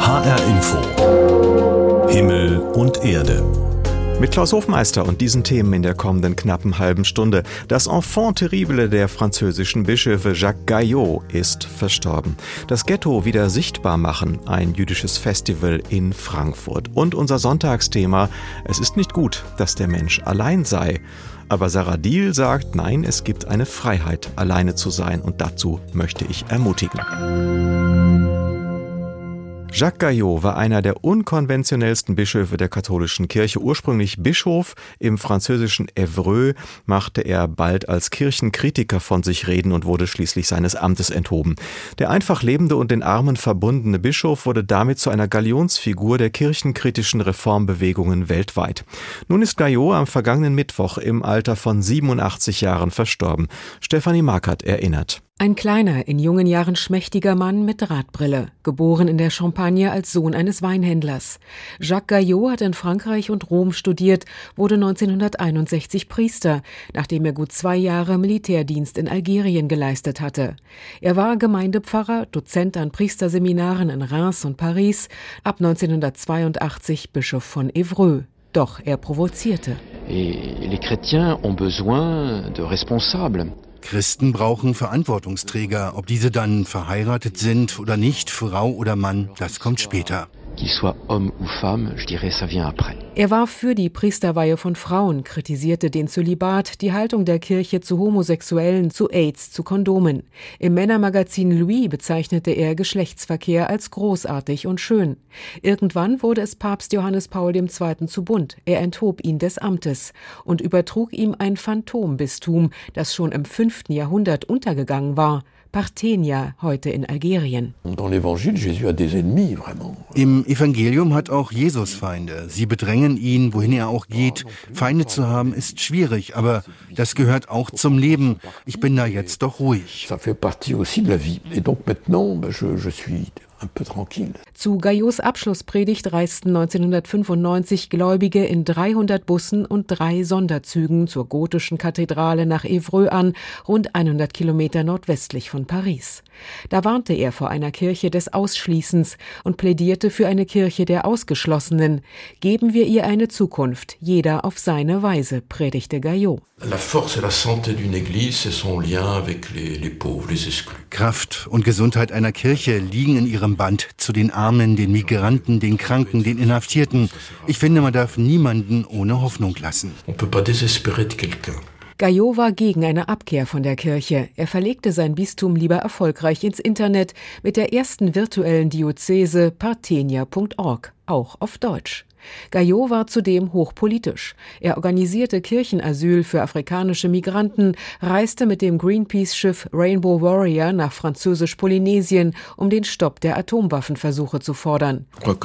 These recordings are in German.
HR Info. Himmel und Erde. Mit Klaus Hofmeister und diesen Themen in der kommenden knappen halben Stunde. Das Enfant terrible der französischen Bischöfe Jacques Gayot ist verstorben. Das Ghetto wieder sichtbar machen, ein jüdisches Festival in Frankfurt. Und unser Sonntagsthema: Es ist nicht gut, dass der Mensch allein sei. Aber Sarah Diehl sagt, nein, es gibt eine Freiheit, alleine zu sein. Und dazu möchte ich ermutigen. Jacques Gayot war einer der unkonventionellsten Bischöfe der katholischen Kirche. Ursprünglich Bischof, im französischen Évreux machte er bald als Kirchenkritiker von sich reden und wurde schließlich seines Amtes enthoben. Der einfach lebende und den Armen verbundene Bischof wurde damit zu einer Galionsfigur der kirchenkritischen Reformbewegungen weltweit. Nun ist Gayot am vergangenen Mittwoch im Alter von 87 Jahren verstorben. Stefanie Markert erinnert. Ein kleiner, in jungen Jahren schmächtiger Mann mit Drahtbrille, geboren in der Champagne als Sohn eines Weinhändlers. Jacques Gayot hat in Frankreich und Rom studiert, wurde 1961 Priester, nachdem er gut 2 Jahre Militärdienst in Algerien geleistet hatte. Er war Gemeindepfarrer, Dozent an Priesterseminaren in Reims und Paris, ab 1982 Bischof von Évreux. Doch er provozierte. Les chrétiens ont besoin de responsables. Christen brauchen Verantwortungsträger. Ob diese dann verheiratet sind oder nicht, Frau oder Mann, das kommt später. Qu'il soit homme ou femme, je dirais, ça vient après. Er war für die Priesterweihe von Frauen, kritisierte den Zölibat, die Haltung der Kirche zu Homosexuellen, zu AIDS, zu Kondomen. Im Männermagazin Louis bezeichnete er Geschlechtsverkehr als großartig und schön. Irgendwann wurde es Papst Johannes Paul II. Zu bunt. Er enthob ihn des Amtes und übertrug ihm ein Phantombistum, das schon im 5. Jahrhundert untergegangen war. Parthenia, heute in Algerien. Im Evangelium hat auch Jesus Feinde. Sie bedrängen ihn, wohin er auch geht. Feinde zu haben ist schwierig, aber das gehört auch zum Leben. Ich bin da jetzt doch ruhig. Zu Gayots Abschlusspredigt reisten 1995 Gläubige in 300 Bussen und 3 Sonderzügen zur gotischen Kathedrale nach Évreux an, rund 100 Kilometer nordwestlich von Paris. Da warnte er vor einer Kirche des Ausschließens und plädierte für eine Kirche der Ausgeschlossenen. Geben wir ihr eine Zukunft, jeder auf seine Weise, predigte Gayot. Kraft und Gesundheit einer Kirche liegen in ihrem Band zu den Armen, den Migranten, den Kranken, den Inhaftierten. Ich finde, man darf niemanden ohne Hoffnung lassen. Gayot war gegen eine Abkehr von der Kirche. Er verlegte sein Bistum lieber erfolgreich ins Internet mit der ersten virtuellen Diözese parthenia.org, auch auf Deutsch. Gayot war zudem hochpolitisch. Er organisierte Kirchenasyl für afrikanische Migranten, reiste mit dem Greenpeace-Schiff Rainbow Warrior nach Französisch-Polynesien, um den Stopp der Atomwaffenversuche zu fordern.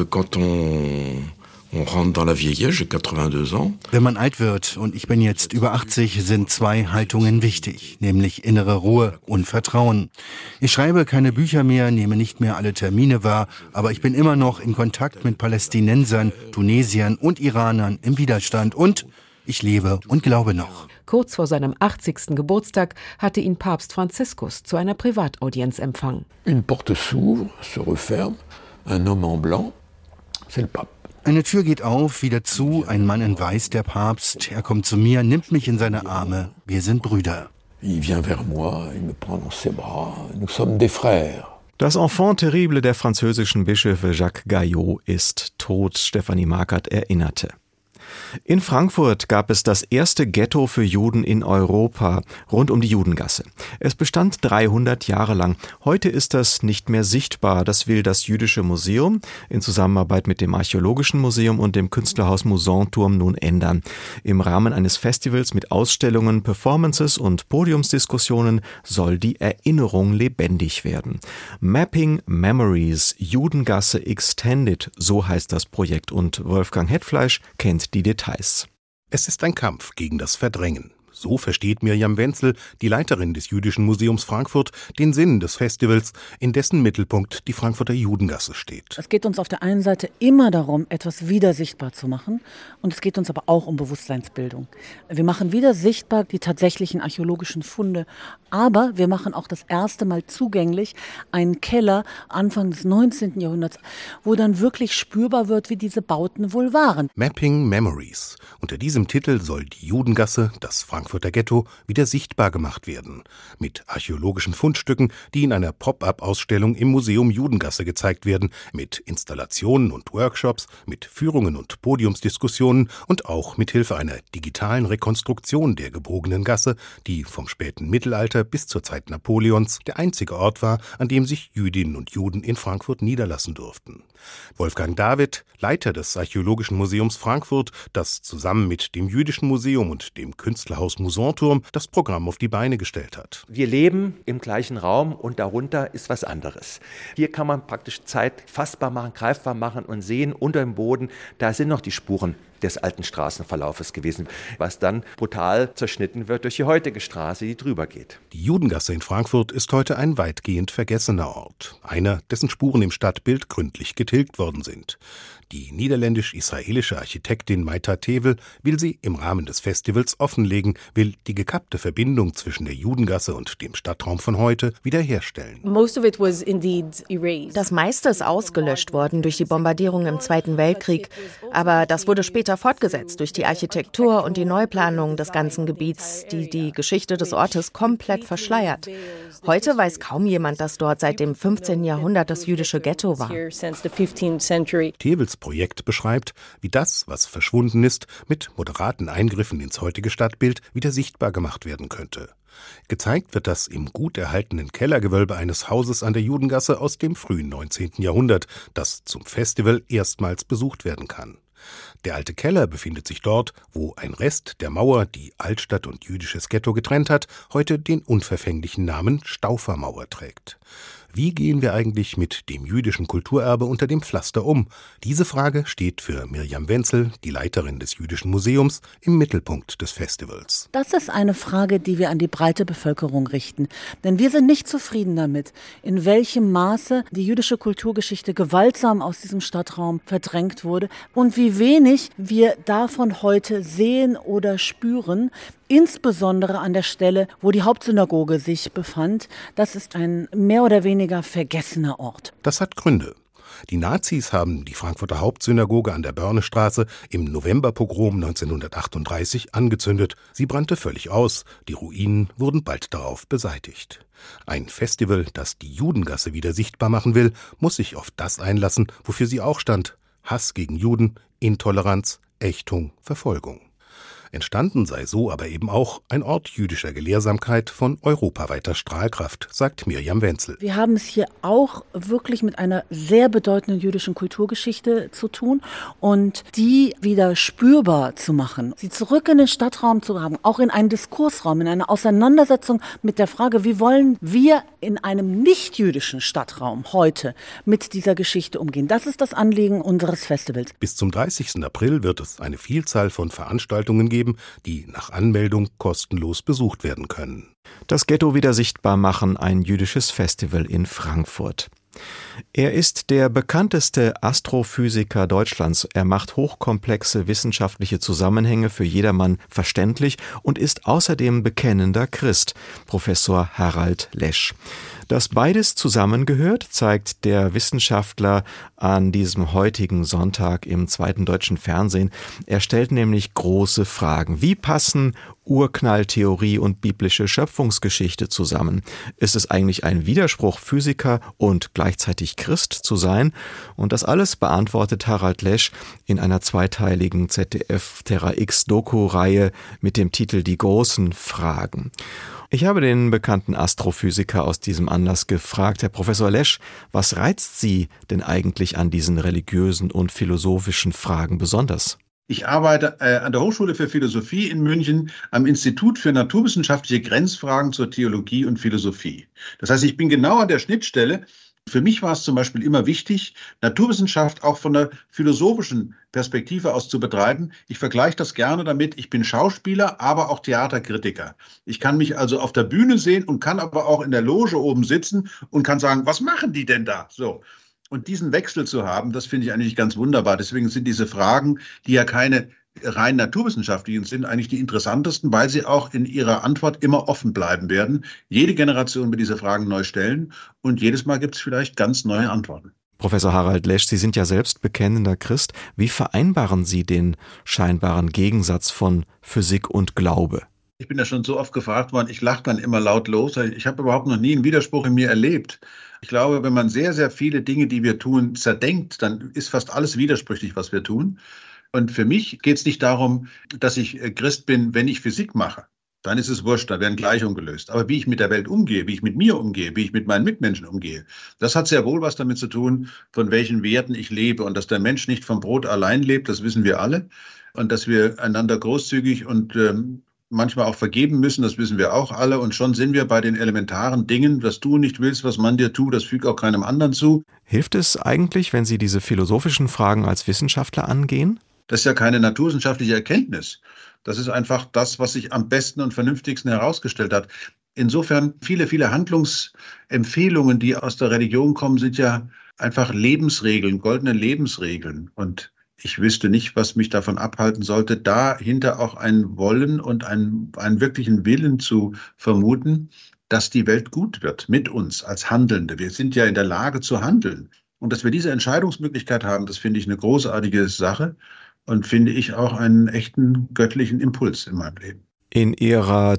Wenn man alt wird, und ich bin jetzt über 80, sind 2 Haltungen wichtig, nämlich innere Ruhe und Vertrauen. Ich schreibe keine Bücher mehr, nehme nicht mehr alle Termine wahr, aber ich bin immer noch in Kontakt mit Palästinensern, Tunesiern und Iranern im Widerstand und ich lebe und glaube noch. Kurz vor seinem 80. Geburtstag hatte ihn Papst Franziskus zu einer Privataudienz empfangen. Une porte s'ouvre, se referme, un homme en blanc, c'est le pape. Eine Tür geht auf, wieder zu, ein Mann in Weiß, der Papst. Er kommt zu mir, nimmt mich in seine Arme. Wir sind Brüder. Il vient vers moi, il me prend dans ses bras. Nous sommes des frères. Das Enfant terrible der französischen Bischöfe Jacques Gayot ist tot, Stefanie Markert erinnerte. In Frankfurt gab es das erste Ghetto für Juden in Europa, rund um die Judengasse. Es bestand 300 Jahre lang. Heute ist das nicht mehr sichtbar. Das will das Jüdische Museum in Zusammenarbeit mit dem Archäologischen Museum und dem Künstlerhaus Mousonturm nun ändern. Im Rahmen eines Festivals mit Ausstellungen, Performances und Podiumsdiskussionen soll die Erinnerung lebendig werden. Mapping Memories, Judengasse Extended, so heißt das Projekt. Und Wolfgang Hetfleisch kennt die Details. Es ist ein Kampf gegen das Verdrängen. So versteht Mirjam Wenzel, die Leiterin des Jüdischen Museums Frankfurt, den Sinn des Festivals, in dessen Mittelpunkt die Frankfurter Judengasse steht. Es geht uns auf der einen Seite immer darum, etwas wieder sichtbar zu machen, und es geht uns aber auch um Bewusstseinsbildung. Wir machen wieder sichtbar die tatsächlichen archäologischen Funde, aber wir machen auch das erste Mal zugänglich einen Keller Anfang des 19. Jahrhunderts, wo dann wirklich spürbar wird, wie diese Bauten wohl waren. Mapping Memories. Unter diesem Titel soll die Judengasse, das Frankfurter Ghetto, wieder sichtbar gemacht werden. Mit archäologischen Fundstücken, die in einer Pop-up-Ausstellung im Museum Judengasse gezeigt werden, mit Installationen und Workshops, mit Führungen und Podiumsdiskussionen und auch mit Hilfe einer digitalen Rekonstruktion der gebogenen Gasse, die vom späten Mittelalter bis zur Zeit Napoleons der einzige Ort war, an dem sich Jüdinnen und Juden in Frankfurt niederlassen durften. Wolfgang David, Leiter des Archäologischen Museums Frankfurt, das zusammen mit dem Jüdischen Museum und dem Künstlerhaus Musanturm das Programm auf die Beine gestellt hat. Wir leben im gleichen Raum und darunter ist was anderes. Hier kann man praktisch Zeit fassbar machen, greifbar machen und sehen, unter dem Boden, da sind noch die Spuren des alten Straßenverlaufes gewesen, was dann brutal zerschnitten wird durch die heutige Straße, die drüber geht. Die Judengasse in Frankfurt ist heute ein weitgehend vergessener Ort. Einer, dessen Spuren im Stadtbild gründlich getilgt worden sind. Die niederländisch-israelische Architektin Maita Tevel will sie im Rahmen des Festivals offenlegen, will die gekappte Verbindung zwischen der Judengasse und dem Stadtraum von heute wiederherstellen. Das meiste ist ausgelöscht worden durch die Bombardierung im Zweiten Weltkrieg, aber das wurde später fortgesetzt durch die Architektur und die Neuplanung des ganzen Gebiets, die die Geschichte des Ortes komplett verschleiert. Heute weiß kaum jemand, dass dort seit dem 15. Jahrhundert das jüdische Ghetto war. Tevels Projekt beschreibt, wie das, was verschwunden ist, mit moderaten Eingriffen ins heutige Stadtbild wieder sichtbar gemacht werden könnte. Gezeigt wird das im gut erhaltenen Kellergewölbe eines Hauses an der Judengasse aus dem frühen 19. Jahrhundert, das zum Festival erstmals besucht werden kann. Der alte Keller befindet sich dort, wo ein Rest der Mauer, die Altstadt und jüdisches Ghetto getrennt hat, heute den unverfänglichen Namen Staufermauer trägt. Wie gehen wir eigentlich mit dem jüdischen Kulturerbe unter dem Pflaster um? Diese Frage steht für Mirjam Wenzel, die Leiterin des Jüdischen Museums, im Mittelpunkt des Festivals. Das ist eine Frage, die wir an die breite Bevölkerung richten. Denn wir sind nicht zufrieden damit, in welchem Maße die jüdische Kulturgeschichte gewaltsam aus diesem Stadtraum verdrängt wurde und wie wenig wir davon heute sehen oder spüren, insbesondere an der Stelle, wo die Hauptsynagoge sich befand. Das ist ein mehr oder weniger vergessener Ort. Das hat Gründe. Die Nazis haben die Frankfurter Hauptsynagoge an der Börnestraße im Novemberpogrom 1938 angezündet. Sie brannte völlig aus. Die Ruinen wurden bald darauf beseitigt. Ein Festival, das die Judengasse wieder sichtbar machen will, muss sich auf das einlassen, wofür sie auch stand: Hass gegen Juden, Intoleranz, Ächtung, Verfolgung. Entstanden sei so aber eben auch ein Ort jüdischer Gelehrsamkeit von europaweiter Strahlkraft, sagt Mirjam Wenzel. Wir haben es hier auch wirklich mit einer sehr bedeutenden jüdischen Kulturgeschichte zu tun und die wieder spürbar zu machen, sie zurück in den Stadtraum zu haben, auch in einen Diskursraum, in eine Auseinandersetzung mit der Frage, wie wollen wir in einem nicht-jüdischen Stadtraum heute mit dieser Geschichte umgehen. Das ist das Anliegen unseres Festivals. Bis zum 30. April wird es eine Vielzahl von Veranstaltungen geben, die nach Anmeldung kostenlos besucht werden können. Das Ghetto wieder sichtbar machen, ein jüdisches Festival in Frankfurt. Er ist der bekannteste Astrophysiker Deutschlands. Er macht hochkomplexe wissenschaftliche Zusammenhänge für jedermann verständlich und ist außerdem bekennender Christ, Professor Harald Lesch. Dass beides zusammengehört, zeigt der Wissenschaftler an diesem heutigen Sonntag im Zweiten Deutschen Fernsehen. Er stellt nämlich große Fragen. Wie passen Urknalltheorie und biblische Schöpfungsgeschichte zusammen? Ist es eigentlich ein Widerspruch, Physiker und gleichzeitig Christ zu sein? Und das alles beantwortet Harald Lesch in einer zweiteiligen ZDF-Terra-X-Doku-Reihe mit dem Titel Die großen Fragen. Ich habe den bekannten Astrophysiker aus diesem Anlass gefragt, Herr Professor Lesch, was reizt Sie denn eigentlich an diesen religiösen und philosophischen Fragen besonders? Ich arbeite an der Hochschule für Philosophie in München am Institut für naturwissenschaftliche Grenzfragen zur Theologie und Philosophie. Das heißt, ich bin genau an der Schnittstelle Für mich war es zum Beispiel immer wichtig, Naturwissenschaft auch von der philosophischen Perspektive aus zu betreiben. Ich vergleiche das gerne damit, ich bin Schauspieler, aber auch Theaterkritiker. Ich kann mich also auf der Bühne sehen und kann aber auch in der Loge oben sitzen und kann sagen, was machen die denn da? So. Und diesen Wechsel zu haben, das finde ich eigentlich ganz wunderbar. Deswegen sind diese Fragen, die ja keine rein naturwissenschaftlichen sind, eigentlich die interessantesten, weil sie auch in ihrer Antwort immer offen bleiben werden. Jede Generation wird diese Fragen neu stellen und jedes Mal gibt es vielleicht ganz neue Antworten. Professor Harald Lesch, Sie sind ja selbst bekennender Christ. Wie vereinbaren Sie den scheinbaren Gegensatz von Physik und Glaube? Ich bin ja schon so oft gefragt worden, ich lache dann immer laut los. Ich habe überhaupt noch nie einen Widerspruch in mir erlebt. Ich glaube, wenn man sehr, sehr viele Dinge, die wir tun, zerdenkt, dann ist fast alles widersprüchlich, was wir tun. Und für mich geht es nicht darum, dass ich Christ bin, wenn ich Physik mache. Dann ist es wurscht, da werden Gleichungen gelöst. Aber wie ich mit der Welt umgehe, wie ich mit mir umgehe, wie ich mit meinen Mitmenschen umgehe, das hat sehr wohl was damit zu tun, von welchen Werten ich lebe. Und dass der Mensch nicht vom Brot allein lebt, das wissen wir alle. Und dass wir einander großzügig und manchmal auch vergeben müssen, das wissen wir auch alle. Und schon sind wir bei den elementaren Dingen, was du nicht willst, was man dir tut, das fügt auch keinem anderen zu. Hilft es eigentlich, wenn Sie diese philosophischen Fragen als Wissenschaftler angehen? Das ist ja keine naturwissenschaftliche Erkenntnis. Das ist einfach das, was sich am besten und vernünftigsten herausgestellt hat. Insofern viele, viele Handlungsempfehlungen, die aus der Religion kommen, sind ja einfach Lebensregeln, goldene Lebensregeln. Und ich wüsste nicht, was mich davon abhalten sollte, dahinter auch ein Wollen und einen wirklichen Willen zu vermuten, dass die Welt gut wird mit uns als Handelnde. Wir sind ja in der Lage zu handeln. Und dass wir diese Entscheidungsmöglichkeit haben, das finde ich eine großartige Sache. Und finde ich auch einen echten göttlichen Impuls in meinem Leben. In Ihrer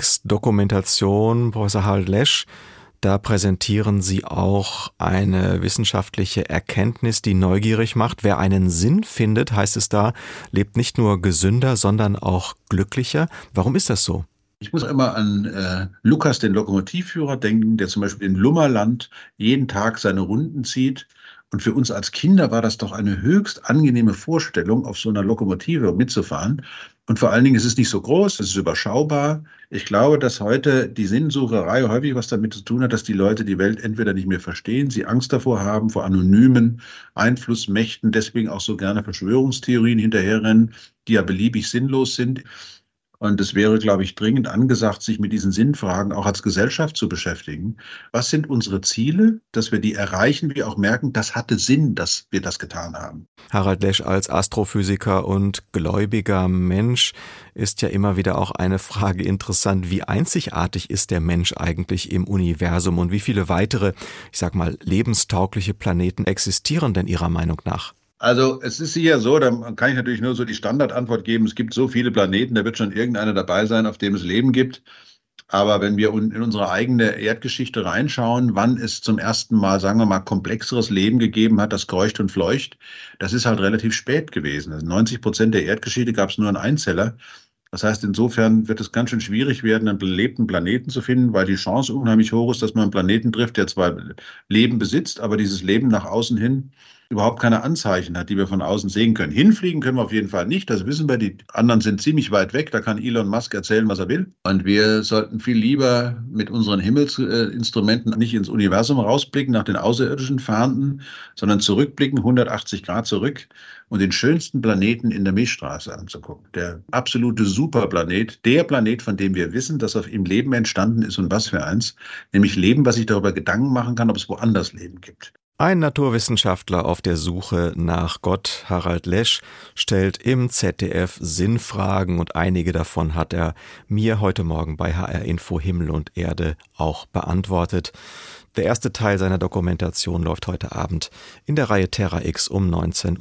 Terra-X-Dokumentation, Professor Harald Lesch, da präsentieren Sie auch eine wissenschaftliche Erkenntnis, die neugierig macht. Wer einen Sinn findet, heißt es da, lebt nicht nur gesünder, sondern auch glücklicher. Warum ist das so? Ich muss immer an Lukas, den Lokomotivführer, denken, der zum Beispiel in Lummerland jeden Tag seine Runden zieht. Und für uns als Kinder war das doch eine höchst angenehme Vorstellung, auf so einer Lokomotive mitzufahren. Und vor allen Dingen ist es nicht so groß, es ist überschaubar. Ich glaube, dass heute die Sinnsucherei häufig was damit zu tun hat, dass die Leute die Welt entweder nicht mehr verstehen, sie Angst davor haben, vor anonymen Einflussmächten, deswegen auch so gerne Verschwörungstheorien hinterherrennen, die ja beliebig sinnlos sind. Und es wäre, glaube ich, dringend angesagt, sich mit diesen Sinnfragen auch als Gesellschaft zu beschäftigen. Was sind unsere Ziele, dass wir die erreichen, wir auch merken, das hatte Sinn, dass wir das getan haben. Harald Lesch als Astrophysiker und gläubiger Mensch ist ja immer wieder auch eine Frage interessant, wie einzigartig ist der Mensch eigentlich im Universum und wie viele weitere, ich sag mal, lebenstaugliche Planeten existieren denn Ihrer Meinung nach? Also es ist sicher so, da kann ich natürlich nur so die Standardantwort geben, es gibt so viele Planeten, da wird schon irgendeiner dabei sein, auf dem es Leben gibt. Aber wenn wir in unsere eigene Erdgeschichte reinschauen, wann es zum ersten Mal, sagen wir mal, komplexeres Leben gegeben hat, das kreucht und fleucht, das ist halt relativ spät gewesen. Also 90% der Erdgeschichte gab es nur einen Einzeller. Das heißt, insofern wird es ganz schön schwierig werden, einen belebten Planeten zu finden, weil die Chance unheimlich hoch ist, dass man einen Planeten trifft, der zwar Leben besitzt, aber dieses Leben nach außen hin überhaupt keine Anzeichen hat, die wir von außen sehen können. Hinfliegen können wir auf jeden Fall nicht, das wissen wir. Die anderen sind ziemlich weit weg, da kann Elon Musk erzählen, was er will. Und wir sollten viel lieber mit unseren Himmelsinstrumenten nicht ins Universum rausblicken, nach den außerirdischen Fahnden, sondern zurückblicken, 180 Grad zurück und den schönsten Planeten in der Milchstraße anzugucken. Der absolute Superplanet, der Planet, von dem wir wissen, dass auf ihm Leben entstanden ist und was für eins, nämlich Leben, was sich darüber Gedanken machen kann, ob es woanders Leben gibt. Ein Naturwissenschaftler auf der Suche nach Gott, Harald Lesch, stellt im ZDF Sinnfragen und einige davon hat er mir heute Morgen bei HR Info Himmel und Erde auch beantwortet. Der erste Teil seiner Dokumentation läuft heute Abend in der Reihe Terra X um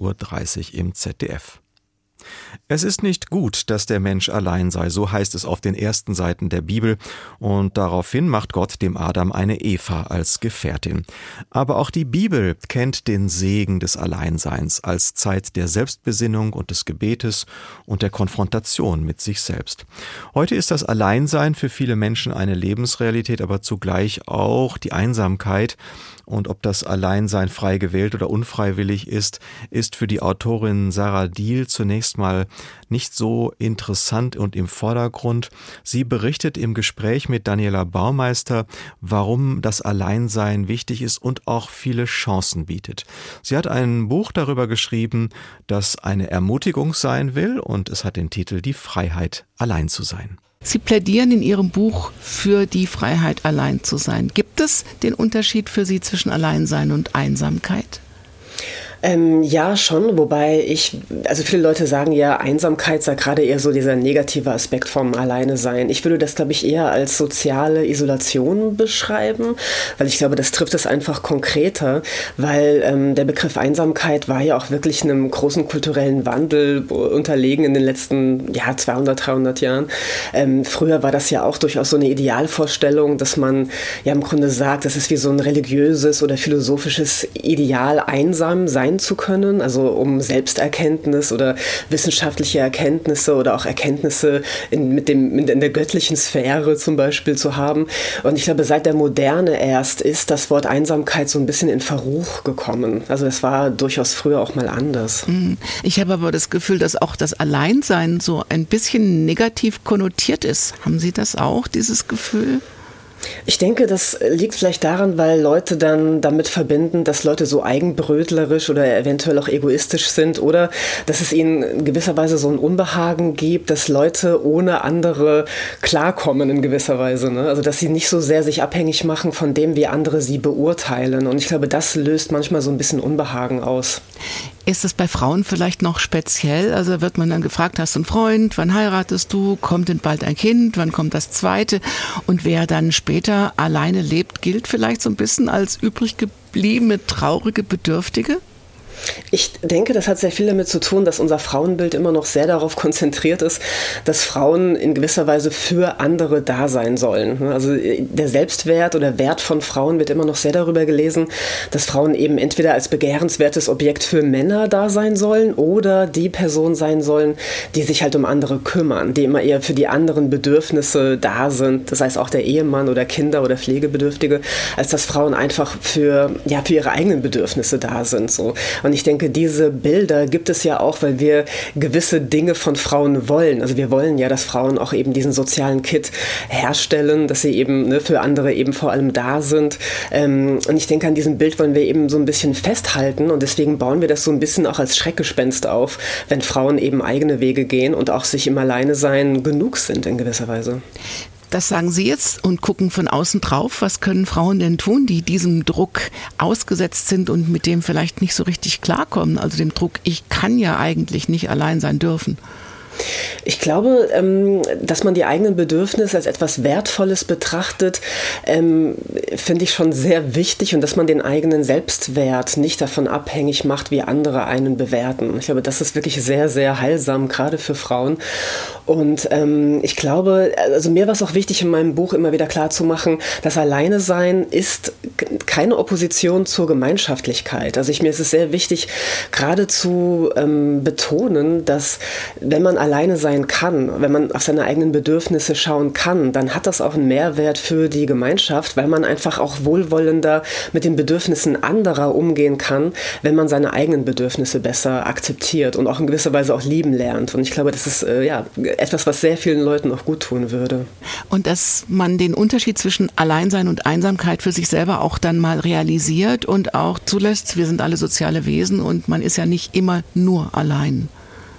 19.30 Uhr im ZDF. Es ist nicht gut, dass der Mensch allein sei, so heißt es auf den ersten Seiten der Bibel, und daraufhin macht Gott dem Adam eine Eva als Gefährtin. Aber auch die Bibel kennt den Segen des Alleinseins als Zeit der Selbstbesinnung und des Gebetes und der Konfrontation mit sich selbst. Heute ist das Alleinsein für viele Menschen eine Lebensrealität, aber zugleich auch die Einsamkeit. und ob das Alleinsein frei gewählt oder unfreiwillig ist für die Autorin Sarah Diehl zunächst mal nicht so interessant und im Vordergrund. Sie berichtet im Gespräch mit Daniela Baumeister, warum das Alleinsein wichtig ist und auch viele Chancen bietet. Sie hat ein Buch darüber geschrieben, das eine Ermutigung sein will, und es hat den Titel Die Freiheit, allein zu sein. Sie plädieren in Ihrem Buch für die Freiheit, allein zu sein. Gibt es den Unterschied für Sie zwischen Alleinsein und Einsamkeit? Ja, schon, wobei also viele Leute sagen ja, Einsamkeit sei gerade eher so dieser negative Aspekt vom Alleinesein. Ich würde das, glaube ich, eher als soziale Isolation beschreiben, weil ich glaube, das trifft es einfach konkreter, weil der Begriff Einsamkeit war ja auch wirklich einem großen kulturellen Wandel unterlegen in den letzten 200, 300 Jahren. Früher war das ja auch durchaus so eine Idealvorstellung, dass man ja im Grunde sagt, das ist wie so ein religiöses oder philosophisches Ideal, einsam sein zu können, also um Selbsterkenntnis oder wissenschaftliche Erkenntnisse oder auch Erkenntnisse in der göttlichen Sphäre zum Beispiel zu haben. Und ich glaube, seit der Moderne erst ist das Wort Einsamkeit so ein bisschen in Verruch gekommen. Also es war durchaus früher auch mal anders. Ich habe aber das Gefühl, dass auch das Alleinsein so ein bisschen negativ konnotiert ist. Haben Sie das auch, dieses Gefühl? Ich denke, das liegt vielleicht daran, weil Leute dann damit verbinden, dass Leute so eigenbrötlerisch oder eventuell auch egoistisch sind oder dass es ihnen in gewisser Weise so ein Unbehagen gibt, dass Leute ohne andere klarkommen in gewisser Weise. Ne? Also dass sie nicht so sehr sich abhängig machen von dem, wie andere sie beurteilen. Und ich glaube, das löst manchmal so ein bisschen Unbehagen aus. Ist es bei Frauen vielleicht noch speziell? Also wird man dann gefragt, hast du einen Freund, wann heiratest du, kommt denn bald ein Kind, wann kommt das zweite? Und wer dann später alleine lebt, gilt vielleicht so ein bisschen als übrig gebliebene, traurige Bedürftige? Ich denke, das hat sehr viel damit zu tun, dass unser Frauenbild immer noch sehr darauf konzentriert ist, dass Frauen in gewisser Weise für andere da sein sollen. Also der Selbstwert oder Wert von Frauen wird immer noch sehr darüber gelesen, dass Frauen eben entweder als begehrenswertes Objekt für Männer da sein sollen oder die Person sein sollen, die sich halt um andere kümmern, die immer eher für die anderen Bedürfnisse da sind, das heißt auch der Ehemann oder Kinder oder Pflegebedürftige, als dass Frauen einfach für ihre eigenen Bedürfnisse da sind. So. Und ich denke, diese Bilder gibt es ja auch, weil wir gewisse Dinge von Frauen wollen. Also wir wollen ja, dass Frauen auch eben diesen sozialen Kit herstellen, dass sie eben für andere eben vor allem da sind. Und ich denke, an diesem Bild wollen wir eben so ein bisschen festhalten und deswegen bauen wir das so ein bisschen auch als Schreckgespenst auf, wenn Frauen eben eigene Wege gehen und auch sich im Alleinesein genug sind in gewisser Weise. Das sagen Sie jetzt und gucken von außen drauf. Was können Frauen denn tun, die diesem Druck ausgesetzt sind und mit dem vielleicht nicht so richtig klarkommen? Also dem Druck, ich kann ja eigentlich nicht allein sein dürfen. Ich glaube, dass man die eigenen Bedürfnisse als etwas Wertvolles betrachtet, finde ich schon sehr wichtig und dass man den eigenen Selbstwert nicht davon abhängig macht, wie andere einen bewerten. Ich glaube, das ist wirklich sehr, sehr heilsam, gerade für Frauen. Und ich glaube, also mir war es auch wichtig, in meinem Buch immer wieder klarzumachen, dass Alleinesein ist keine Opposition zur Gemeinschaftlichkeit. Also mir ist es sehr wichtig, gerade zu betonen, dass wenn man alleine sein kann, wenn man auf seine eigenen Bedürfnisse schauen kann, dann hat das auch einen Mehrwert für die Gemeinschaft, weil man einfach auch wohlwollender mit den Bedürfnissen anderer umgehen kann, wenn man seine eigenen Bedürfnisse besser akzeptiert und auch in gewisser Weise auch lieben lernt. Und ich glaube, das ist etwas, was sehr vielen Leuten auch gut tun würde. Und dass man den Unterschied zwischen Alleinsein und Einsamkeit für sich selber auch dann mal realisiert und auch zulässt, wir sind alle soziale Wesen und man ist ja nicht immer nur allein.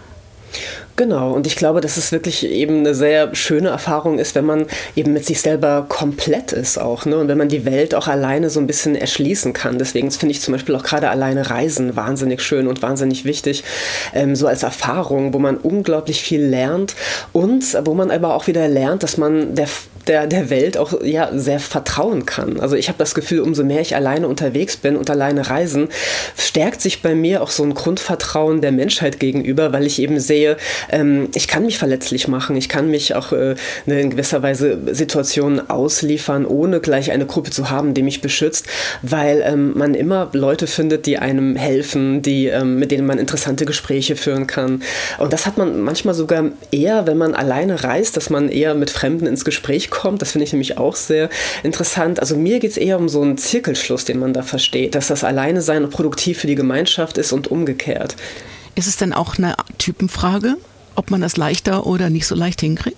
Genau, und ich glaube, dass es wirklich eben eine sehr schöne Erfahrung ist, wenn man eben mit sich selber komplett ist auch, ne? Und wenn man die Welt auch alleine so ein bisschen erschließen kann. Deswegen finde ich zum Beispiel auch gerade alleine Reisen wahnsinnig schön und wahnsinnig wichtig, so als Erfahrung, wo man unglaublich viel lernt und wo man aber auch wieder lernt, dass man der Welt auch sehr vertrauen kann. Also ich habe das Gefühl, umso mehr ich alleine unterwegs bin und alleine reisen, stärkt sich bei mir auch so ein Grundvertrauen der Menschheit gegenüber, weil ich eben sehe, Ich kann mich verletzlich machen, ich kann mich auch in gewisser Weise Situationen ausliefern, ohne gleich eine Gruppe zu haben, die mich beschützt, weil man immer Leute findet, die einem helfen, mit denen man interessante Gespräche führen kann. Und das hat man manchmal sogar eher, wenn man alleine reist, dass man eher mit Fremden ins Gespräch kommt. Das finde ich nämlich auch sehr interessant. Also mir geht es eher um so einen Zirkelschluss, den man da versteht, dass das Alleine-Sein produktiv für die Gemeinschaft ist und umgekehrt. Ist es denn auch eine Typenfrage, ob man das leichter oder nicht so leicht hinkriegt?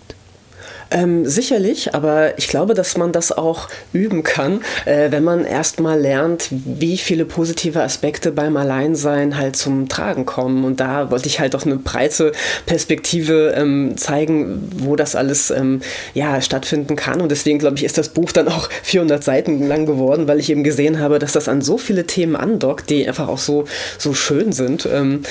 Sicherlich, aber ich glaube, dass man das auch üben kann, wenn man erst mal lernt, wie viele positive Aspekte beim Alleinsein halt zum Tragen kommen. Und da wollte ich halt auch eine breite Perspektive zeigen, wo das alles stattfinden kann. Und deswegen, glaube ich, ist das Buch dann auch 400 Seiten lang geworden, weil ich eben gesehen habe, dass das an so viele Themen andockt, die einfach auch so schön sind.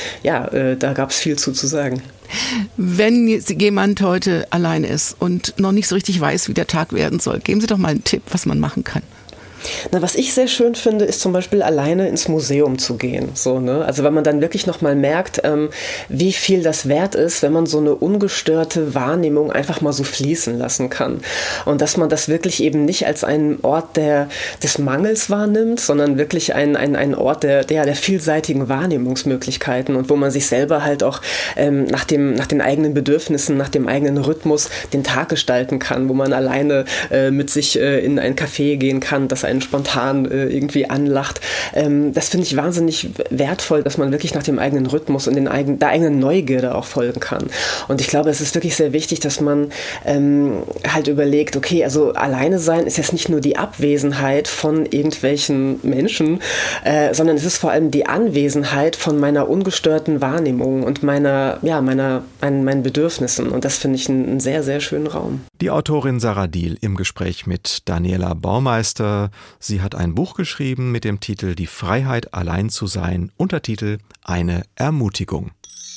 Da gab es viel zu sagen. Wenn jemand heute allein ist und noch nicht so richtig weiß, wie der Tag werden soll, geben Sie doch mal einen Tipp, was man machen kann. Na, was ich sehr schön finde, ist zum Beispiel alleine ins Museum zu gehen. Also wenn man dann wirklich nochmal merkt, wie viel das wert ist, wenn man so eine ungestörte Wahrnehmung einfach mal so fließen lassen kann. Und dass man das wirklich eben nicht als einen Ort des Mangels wahrnimmt, sondern wirklich ein Ort der vielseitigen Wahrnehmungsmöglichkeiten und wo man sich selber halt auch nach den eigenen Bedürfnissen, nach dem eigenen Rhythmus den Tag gestalten kann, wo man alleine mit sich in ein Café gehen kann, das einen spontan irgendwie anlacht. Das finde ich wahnsinnig wertvoll, dass man wirklich nach dem eigenen Rhythmus und der eigenen Neugierde auch folgen kann. Und ich glaube, es ist wirklich sehr wichtig, dass man halt überlegt, okay, also alleine sein ist jetzt nicht nur die Abwesenheit von irgendwelchen Menschen, sondern es ist vor allem die Anwesenheit von meiner ungestörten Wahrnehmung und meinen Bedürfnissen. Und das finde ich einen sehr, sehr schönen Raum. Die Autorin Sarah Diehl im Gespräch mit Daniela Baumeister. Sie hat ein Buch geschrieben mit dem Titel Die Freiheit, allein zu sein, Untertitel Eine Ermutigung.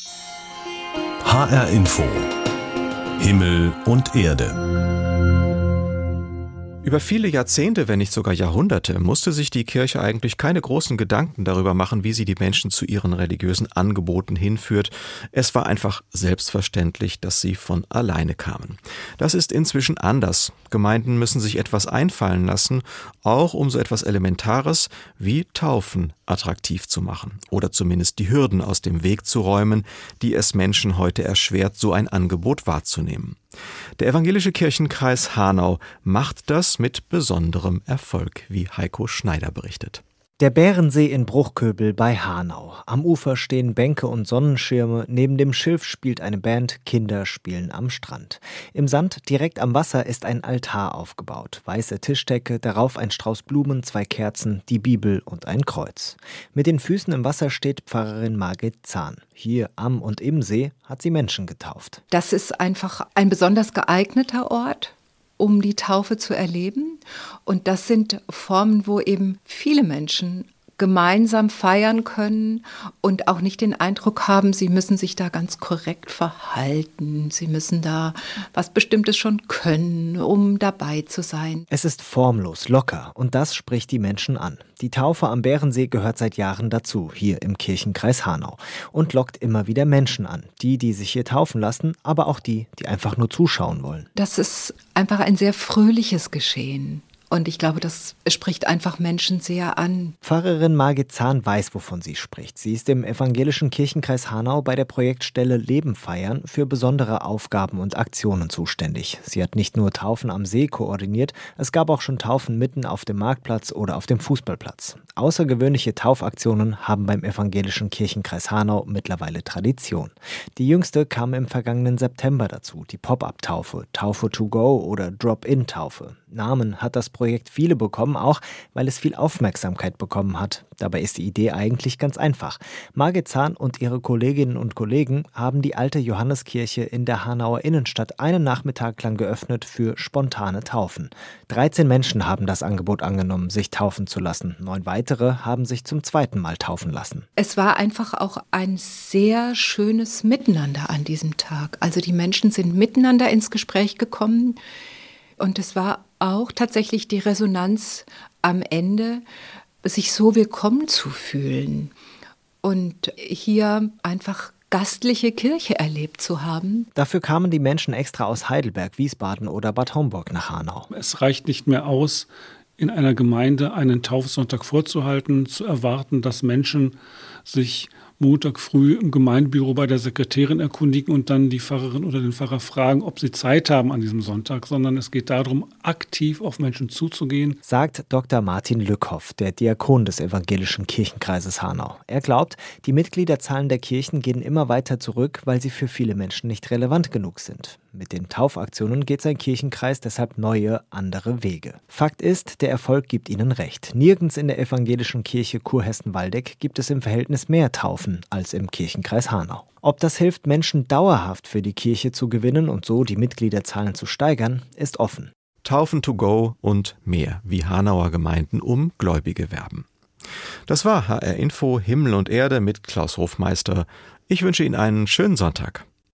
HR Info. Himmel und Erde. Über viele Jahrzehnte, wenn nicht sogar Jahrhunderte, musste sich die Kirche eigentlich keine großen Gedanken darüber machen, wie sie die Menschen zu ihren religiösen Angeboten hinführt. Es war einfach selbstverständlich, dass sie von alleine kamen. Das ist inzwischen anders. Gemeinden müssen sich etwas einfallen lassen, auch um so etwas Elementares wie Taufen attraktiv zu machen oder zumindest die Hürden aus dem Weg zu räumen, die es Menschen heute erschwert, so ein Angebot wahrzunehmen. Der Evangelische Kirchenkreis Hanau macht das mit besonderem Erfolg, wie Heiko Schneider berichtet. Der Bärensee in Bruchköbel bei Hanau. Am Ufer stehen Bänke und Sonnenschirme, neben dem Schilf spielt eine Band, Kinder spielen am Strand. Im Sand direkt am Wasser ist ein Altar aufgebaut. Weiße Tischdecke, darauf ein Strauß Blumen, 2 Kerzen, die Bibel und ein Kreuz. Mit den Füßen im Wasser steht Pfarrerin Margit Zahn. Hier am und im See hat sie Menschen getauft. Das ist einfach ein besonders geeigneter Ort, um die Taufe zu erleben. Und das sind Formen, wo eben viele Menschen gemeinsam feiern können und auch nicht den Eindruck haben, sie müssen sich da ganz korrekt verhalten. Sie müssen da was Bestimmtes schon können, um dabei zu sein. Es ist formlos, locker und das spricht die Menschen an. Die Taufe am Bärensee gehört seit Jahren dazu, hier im Kirchenkreis Hanau und lockt immer wieder Menschen an. Die sich hier taufen lassen, aber auch die einfach nur zuschauen wollen. Das ist einfach ein sehr fröhliches Geschehen. Und ich glaube, das spricht einfach Menschen sehr an. Pfarrerin Margit Zahn weiß, wovon sie spricht. Sie ist im Evangelischen Kirchenkreis Hanau bei der Projektstelle Leben feiern für besondere Aufgaben und Aktionen zuständig. Sie hat nicht nur Taufen am See koordiniert, es gab auch schon Taufen mitten auf dem Marktplatz oder auf dem Fußballplatz. Außergewöhnliche Taufaktionen haben beim Evangelischen Kirchenkreis Hanau mittlerweile Tradition. Die jüngste kam im vergangenen September dazu, die Pop-up-Taufe, Taufe to go oder Drop-in-Taufe. Namen hat das Projekt viele bekommen, auch weil es viel Aufmerksamkeit bekommen hat. Dabei ist die Idee eigentlich ganz einfach. Margit Zahn und ihre Kolleginnen und Kollegen haben die alte Johanneskirche in der Hanauer Innenstadt einen Nachmittag lang geöffnet für spontane Taufen. 13 Menschen haben das Angebot angenommen, sich taufen zu lassen. 9 weitere haben sich zum 2. Mal taufen lassen. Es war einfach auch ein sehr schönes Miteinander an diesem Tag. Also die Menschen sind miteinander ins Gespräch gekommen. Und es war auch tatsächlich die Resonanz am Ende, sich so willkommen zu fühlen und hier einfach gastliche Kirche erlebt zu haben. Dafür kamen die Menschen extra aus Heidelberg, Wiesbaden oder Bad Homburg nach Hanau. Es reicht nicht mehr aus, in einer Gemeinde einen Taufsonntag vorzuhalten, zu erwarten, dass Menschen sich Montag früh im Gemeindebüro bei der Sekretärin erkundigen und dann die Pfarrerin oder den Pfarrer fragen, ob sie Zeit haben an diesem Sonntag, sondern es geht darum, aktiv auf Menschen zuzugehen. Sagt Dr. Martin Lückhoff, der Diakon des Evangelischen Kirchenkreises Hanau. Er glaubt, die Mitgliederzahlen der Kirchen gehen immer weiter zurück, weil sie für viele Menschen nicht relevant genug sind. Mit den Taufaktionen geht sein Kirchenkreis deshalb neue, andere Wege. Fakt ist, der Erfolg gibt ihnen recht. Nirgends in der Evangelischen Kirche Kurhessen-Waldeck gibt es im Verhältnis mehr Taufen als im Kirchenkreis Hanau. Ob das hilft, Menschen dauerhaft für die Kirche zu gewinnen und so die Mitgliederzahlen zu steigern, ist offen. Taufen to go und mehr, wie Hanauer Gemeinden um Gläubige werben. Das war HR Info Himmel und Erde mit Klaus Hofmeister. Ich wünsche Ihnen einen schönen Sonntag.